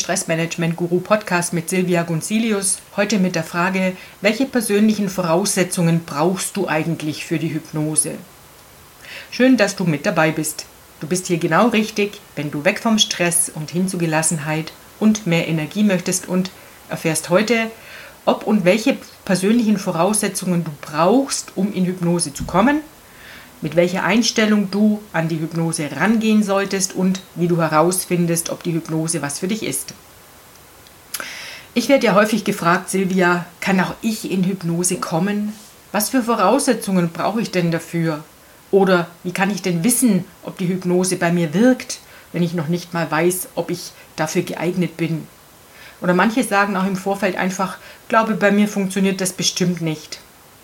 Stressmanagement-Guru-Podcast mit Silvia Gunzilius. Heute mit der Frage, welche persönlichen Voraussetzungen brauchst du eigentlich für die Hypnose? Schön, dass du mit dabei bist. Du bist hier genau richtig, wenn du weg vom Stress und hin zu Gelassenheit und mehr Energie möchtest und erfährst heute, ob und welche persönlichen Voraussetzungen du brauchst, um in Hypnose zu kommen, mit welcher Einstellung du an die Hypnose rangehen solltest und wie du herausfindest, ob die Hypnose was für dich ist. Ich werde ja häufig gefragt, Silvia, kann auch ich in Hypnose kommen? Was für Voraussetzungen brauche ich denn dafür? Oder wie kann ich denn wissen, ob die Hypnose bei mir wirkt, wenn ich noch nicht mal weiß, ob ich dafür geeignet bin? Oder manche sagen auch im Vorfeld einfach, glaube, bei mir funktioniert das bestimmt nicht.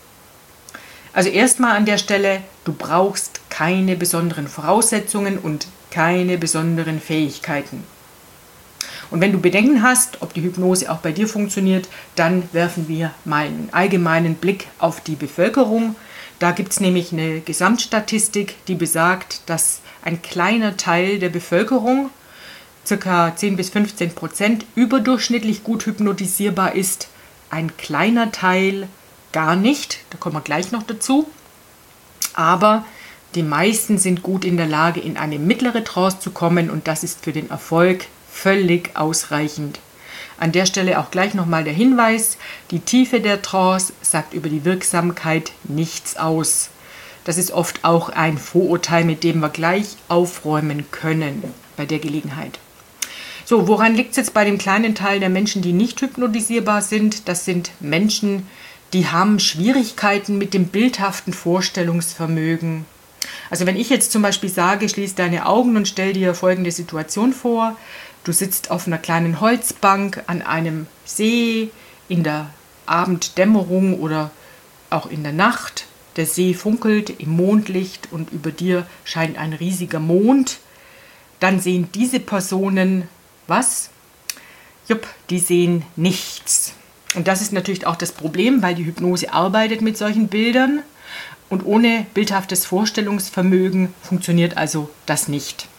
Also erstmal an der Stelle, du brauchst keine besonderen Voraussetzungen und keine besonderen Fähigkeiten. Und wenn du Bedenken hast, ob die Hypnose auch bei dir funktioniert, dann werfen wir mal einen allgemeinen Blick auf die Bevölkerung. Da gibt es nämlich eine Gesamtstatistik, die besagt, dass ein kleiner Teil der Bevölkerung, ca. 10-15%, überdurchschnittlich gut hypnotisierbar ist. Ein kleiner Teil gar nicht, da kommen wir gleich noch dazu. Aber die meisten sind gut in der Lage, in eine mittlere Trance zu kommen und das ist für den Erfolg völlig ausreichend. An der Stelle auch gleich nochmal der Hinweis, die Tiefe der Trance sagt über die Wirksamkeit nichts aus. Das ist oft auch ein Vorurteil, mit dem wir gleich aufräumen können bei der Gelegenheit. So, woran liegt es jetzt bei dem kleinen Teil der Menschen, die nicht hypnotisierbar sind? Das sind Menschen, die haben Schwierigkeiten mit dem bildhaften Vorstellungsvermögen. Also wenn ich jetzt zum Beispiel sage, schließ deine Augen und stell dir folgende Situation vor. Du sitzt auf einer kleinen Holzbank an einem See in der Abenddämmerung oder auch in der Nacht. Der See funkelt im Mondlicht und über dir scheint ein riesiger Mond. Dann sehen diese Personen was? Die sehen nichts. Und das ist natürlich auch das Problem, weil die Hypnose arbeitet mit solchen Bildern und ohne bildhaftes Vorstellungsvermögen funktioniert also das nicht.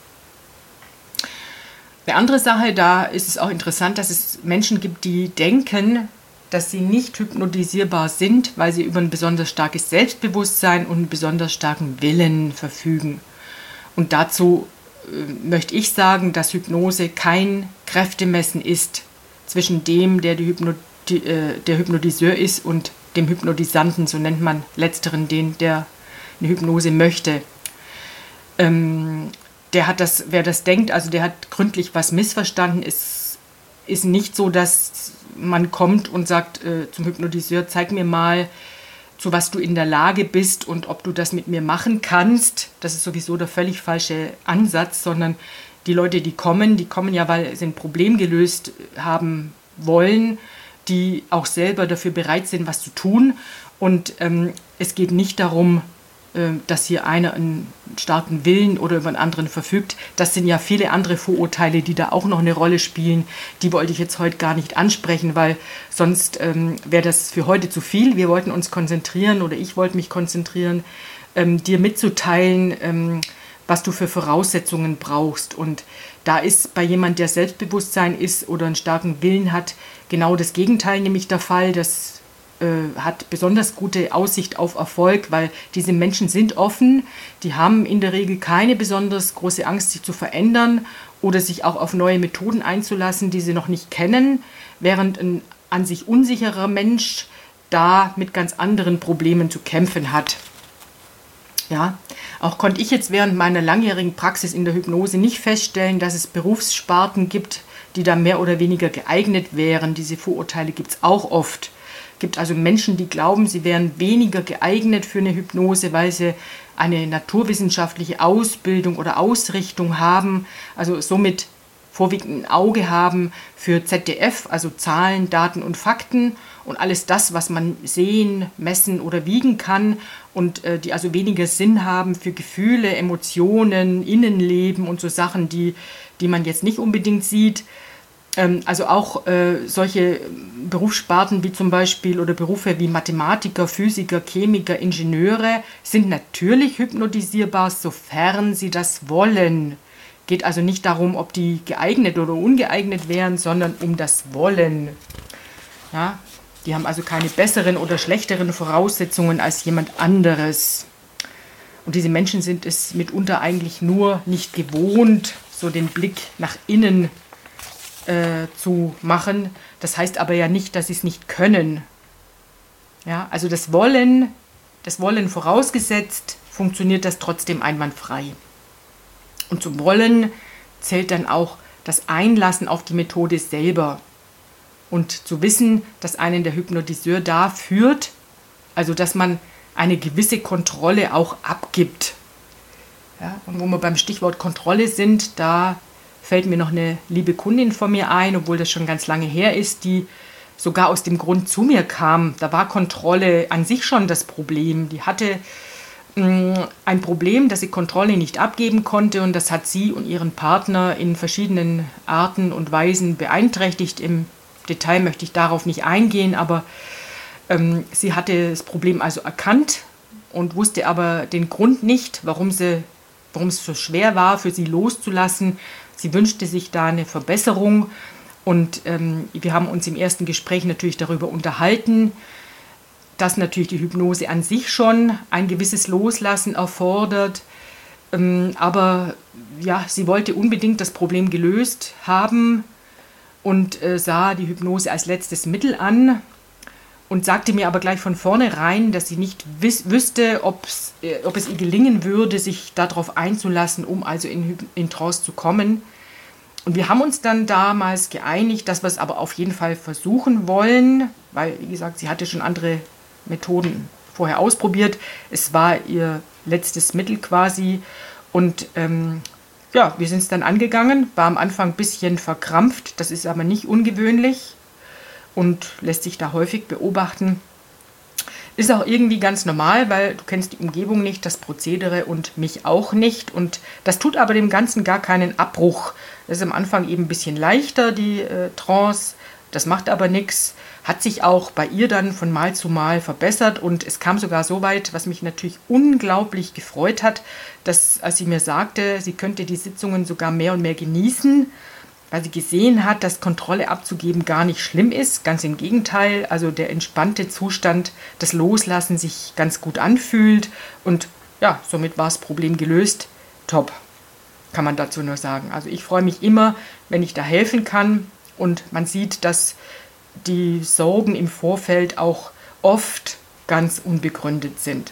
Eine andere Sache, da ist es auch interessant, dass es Menschen gibt, die denken, dass sie nicht hypnotisierbar sind, weil sie über ein besonders starkes Selbstbewusstsein und einen besonders starken Willen verfügen. Und dazu möchte ich sagen, dass Hypnose kein Kräftemessen ist zwischen dem, der Hypnotiseur ist und dem Hypnotisanten, so nennt man letzteren, der eine Hypnose möchte. Wer das denkt, also der hat gründlich was missverstanden. Es ist nicht so, dass man kommt und sagt zum Hypnotiseur, zeig mir mal, zu was du in der Lage bist und ob du das mit mir machen kannst. Das ist sowieso der völlig falsche Ansatz, sondern die Leute, die kommen ja, weil sie ein Problem gelöst haben wollen, die auch selber dafür bereit sind, was zu tun. Und es geht nicht darum, dass hier einer einen starken Willen oder über einen anderen verfügt. Das sind ja viele andere Vorurteile, die da auch noch eine Rolle spielen. Die wollte ich jetzt heute gar nicht ansprechen, weil sonst wäre das für heute zu viel. Wir wollten uns konzentrieren oder ich wollte mich konzentrieren, dir mitzuteilen, was du für Voraussetzungen brauchst. Und da ist bei jemand, der Selbstbewusstsein ist oder einen starken Willen hat, genau das Gegenteil nämlich der Fall. Das hat besonders gute Aussicht auf Erfolg, weil diese Menschen sind offen, die haben in der Regel keine besonders große Angst, sich zu verändern oder sich auch auf neue Methoden einzulassen, die sie noch nicht kennen, während ein an sich unsicherer Mensch da mit ganz anderen Problemen zu kämpfen hat. Ja, auch konnte ich jetzt während meiner langjährigen Praxis in der Hypnose nicht feststellen, dass es Berufssparten gibt, die da mehr oder weniger geeignet wären. Diese Vorurteile gibt es auch oft. Es gibt also Menschen, die glauben, sie wären weniger geeignet für eine Hypnose, weil sie eine naturwissenschaftliche Ausbildung oder Ausrichtung haben, also somit vorwiegend ein Auge haben für ZDF, also Zahlen, Daten und Fakten und alles das, was man sehen, messen oder wiegen kann und die also weniger Sinn haben für Gefühle, Emotionen, Innenleben und so Sachen, die man jetzt nicht unbedingt sieht. Also auch solche Berufssparten wie zum Beispiel oder Berufe wie Mathematiker, Physiker, Chemiker, Ingenieure sind natürlich hypnotisierbar, sofern sie das wollen. Geht also nicht darum, ob die geeignet oder ungeeignet wären, sondern um das Wollen. Ja, die haben also keine besseren oder schlechteren Voraussetzungen als jemand anderes. Und diese Menschen sind es mitunter eigentlich nur nicht gewohnt, so den Blick nach innen zu machen. Das heißt aber ja nicht, dass sie es nicht können. Ja, also das Wollen vorausgesetzt, funktioniert das trotzdem einwandfrei. Und zum Wollen zählt dann auch das Einlassen auf die Methode selber. Und zu wissen, dass einen der Hypnotiseur da führt, also dass man eine gewisse Kontrolle auch abgibt. Ja, und wo wir beim Stichwort Kontrolle sind, da fällt mir noch eine liebe Kundin von mir ein, obwohl das schon ganz lange her ist, die sogar aus dem Grund zu mir kam. Da war Kontrolle an sich schon das Problem. Die hatte ein Problem, dass sie Kontrolle nicht abgeben konnte, und das hat sie und ihren Partner in verschiedenen Arten und Weisen beeinträchtigt. Im Detail möchte ich darauf nicht eingehen, aber sie hatte das Problem also erkannt und wusste aber den Grund nicht, warum es so schwer war, für sie loszulassen. Sie wünschte sich da eine Verbesserung, und wir haben uns im ersten Gespräch natürlich darüber unterhalten, dass natürlich die Hypnose an sich schon ein gewisses Loslassen erfordert. Aber ja, sie wollte unbedingt das Problem gelöst haben und sah die Hypnose als letztes Mittel an und sagte mir aber gleich von vornherein, dass sie nicht wüsste, ob es ihr gelingen würde, sich darauf einzulassen, um also in Trance zu kommen. Und wir haben uns dann damals geeinigt, dass wir es aber auf jeden Fall versuchen wollen, weil, wie gesagt, sie hatte schon andere Methoden vorher ausprobiert. Es war ihr letztes Mittel quasi. Und ja, wir sind es dann angegangen. War am Anfang ein bisschen verkrampft. Das ist aber nicht ungewöhnlich und lässt sich da häufig beobachten. Ist auch irgendwie ganz normal, weil du kennst die Umgebung nicht, das Prozedere und mich auch nicht. Und das tut aber dem Ganzen gar keinen Abbruch. Das ist am Anfang eben ein bisschen leichter, die Trance. Das macht aber nichts. Hat sich auch bei ihr dann von Mal zu Mal verbessert, und es kam sogar so weit, was mich natürlich unglaublich gefreut hat, dass, als sie mir sagte, sie könnte die Sitzungen sogar mehr und mehr genießen, weil sie gesehen hat, dass Kontrolle abzugeben gar nicht schlimm ist. Ganz im Gegenteil, also der entspannte Zustand, das Loslassen sich ganz gut anfühlt, und ja, somit war das Problem gelöst. Top, kann man dazu nur sagen. Also ich freue mich immer, wenn ich da helfen kann, und man sieht, dass die Sorgen im Vorfeld auch oft ganz unbegründet sind.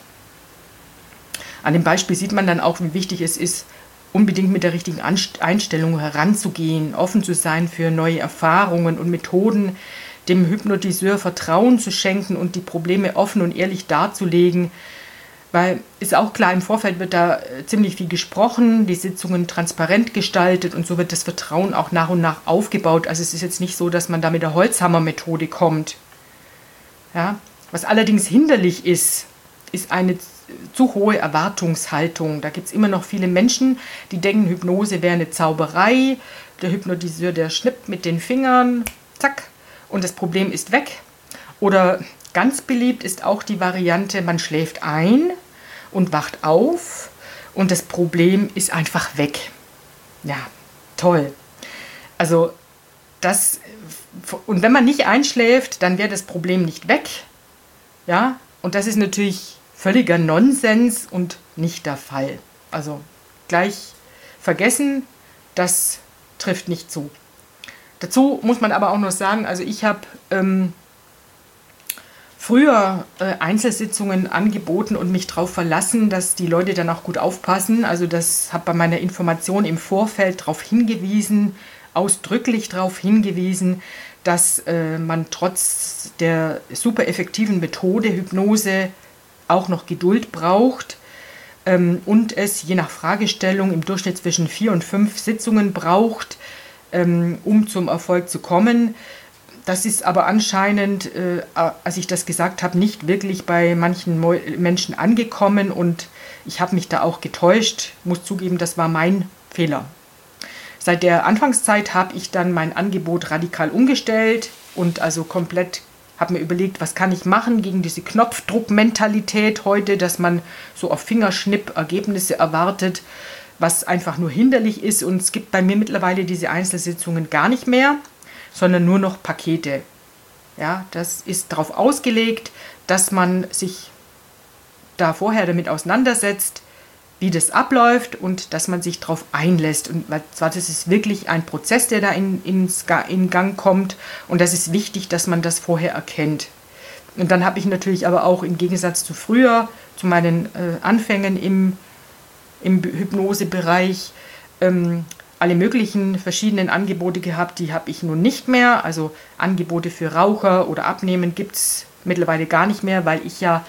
An dem Beispiel sieht man dann auch, wie wichtig es ist, unbedingt mit der richtigen Einstellung heranzugehen, offen zu sein für neue Erfahrungen und Methoden, dem Hypnotiseur Vertrauen zu schenken und die Probleme offen und ehrlich darzulegen. Weil, ist auch klar, im Vorfeld wird da ziemlich viel gesprochen, die Sitzungen transparent gestaltet, und so wird das Vertrauen auch nach und nach aufgebaut. Also es ist jetzt nicht so, dass man da mit der Holzhammer-Methode kommt. Ja? Was allerdings hinderlich ist eine zu hohe Erwartungshaltung. Da gibt es immer noch viele Menschen, die denken, Hypnose wäre eine Zauberei. Der Hypnotiseur, der schnippt mit den Fingern, zack, und das Problem ist weg. Oder ganz beliebt ist auch die Variante, man schläft ein und wacht auf und das Problem ist einfach weg. Ja, toll. Also und wenn man nicht einschläft, dann wäre das Problem nicht weg. Ja, und das ist natürlich völliger Nonsens und nicht der Fall. Also gleich vergessen, das trifft nicht zu. Dazu muss man aber auch noch sagen, also ich habe früher Einzelsitzungen angeboten und mich darauf verlassen, dass die Leute dann auch gut aufpassen. Also das habe bei meiner Information im Vorfeld darauf hingewiesen, ausdrücklich darauf hingewiesen, dass man trotz der super effektiven Methode Hypnose auch noch Geduld braucht und es je nach Fragestellung im Durchschnitt zwischen 4 und 5 Sitzungen braucht, um zum Erfolg zu kommen. Das ist aber anscheinend, als ich das gesagt habe, nicht wirklich bei manchen Menschen angekommen, und ich habe mich da auch getäuscht, muss zugeben, das war mein Fehler. Seit der Anfangszeit habe ich dann mein Angebot radikal umgestellt und also komplett habe mir überlegt, was kann ich machen gegen diese Knopfdruckmentalität heute, dass man so auf Fingerschnipp Ergebnisse erwartet. was einfach nur hinderlich ist. Und es gibt bei mir mittlerweile diese Einzelsitzungen gar nicht mehr, sondern nur noch Pakete. Ja, das ist darauf ausgelegt, dass man sich da vorher damit auseinandersetzt, wie das abläuft und dass man sich darauf einlässt. Und das ist wirklich ein Prozess, der da in Gang kommt, und das ist wichtig, dass man das vorher erkennt. Und dann habe ich natürlich aber auch im Gegensatz zu früher, zu meinen Anfängen im Hypnosebereich, alle möglichen verschiedenen Angebote gehabt, die habe ich nun nicht mehr. Also Angebote für Raucher oder Abnehmen gibt es mittlerweile gar nicht mehr, weil ich ja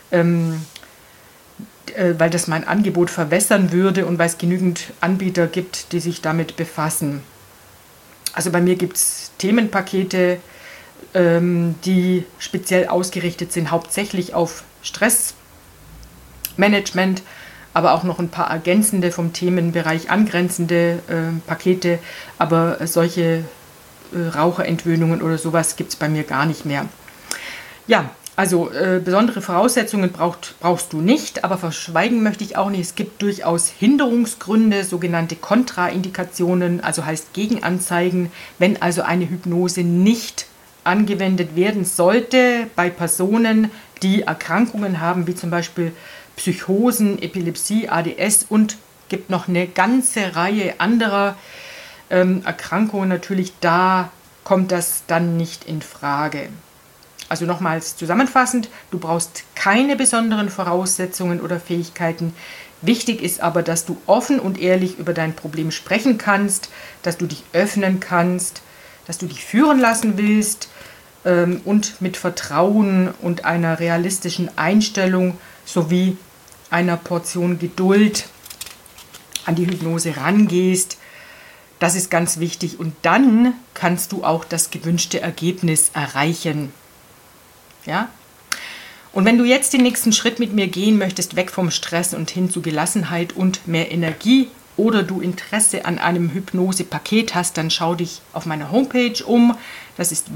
weil das mein Angebot verwässern würde und weil es genügend Anbieter gibt, die sich damit befassen. Also bei mir gibt es Themenpakete, die speziell ausgerichtet sind, hauptsächlich auf Stressmanagement, aber auch noch ein paar ergänzende, vom Themenbereich angrenzende Pakete, aber solche Raucherentwöhnungen oder sowas gibt es bei mir gar nicht mehr. Ja, also besondere Voraussetzungen brauchst du nicht, aber verschweigen möchte ich auch nicht. Es gibt durchaus Hinderungsgründe, sogenannte Kontraindikationen, also heißt Gegenanzeigen, wenn also eine Hypnose nicht angewendet werden sollte bei Personen, die Erkrankungen haben, wie zum Beispiel Psychosen, Epilepsie, ADS, und gibt noch eine ganze Reihe anderer Erkrankungen. Natürlich, da kommt das dann nicht in Frage. Also nochmals zusammenfassend, du brauchst keine besonderen Voraussetzungen oder Fähigkeiten. Wichtig ist aber, dass du offen und ehrlich über dein Problem sprechen kannst, dass du dich öffnen kannst, dass du dich führen lassen willst und mit Vertrauen und einer realistischen Einstellung sowie einer Portion Geduld an die Hypnose rangehst. Das ist ganz wichtig, und dann kannst du auch das gewünschte Ergebnis erreichen. Ja? Und wenn du jetzt den nächsten Schritt mit mir gehen möchtest, weg vom Stress und hin zu Gelassenheit und mehr Energie, oder du Interesse an einem Hypnose-Paket hast, dann schau dich auf meiner Homepage um. Das ist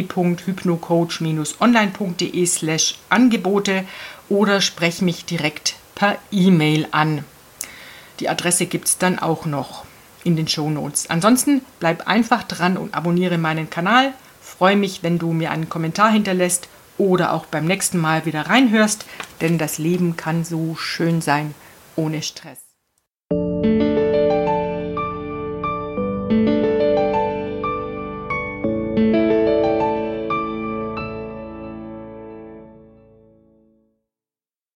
www.hypnocoach-online.de/Angebote, oder sprech mich direkt per E-Mail an. Die Adresse gibt es dann auch noch in den Shownotes. Ansonsten bleib einfach dran und abonniere meinen Kanal. Freue mich, wenn du mir einen Kommentar hinterlässt oder auch beim nächsten Mal wieder reinhörst, denn das Leben kann so schön sein ohne Stress.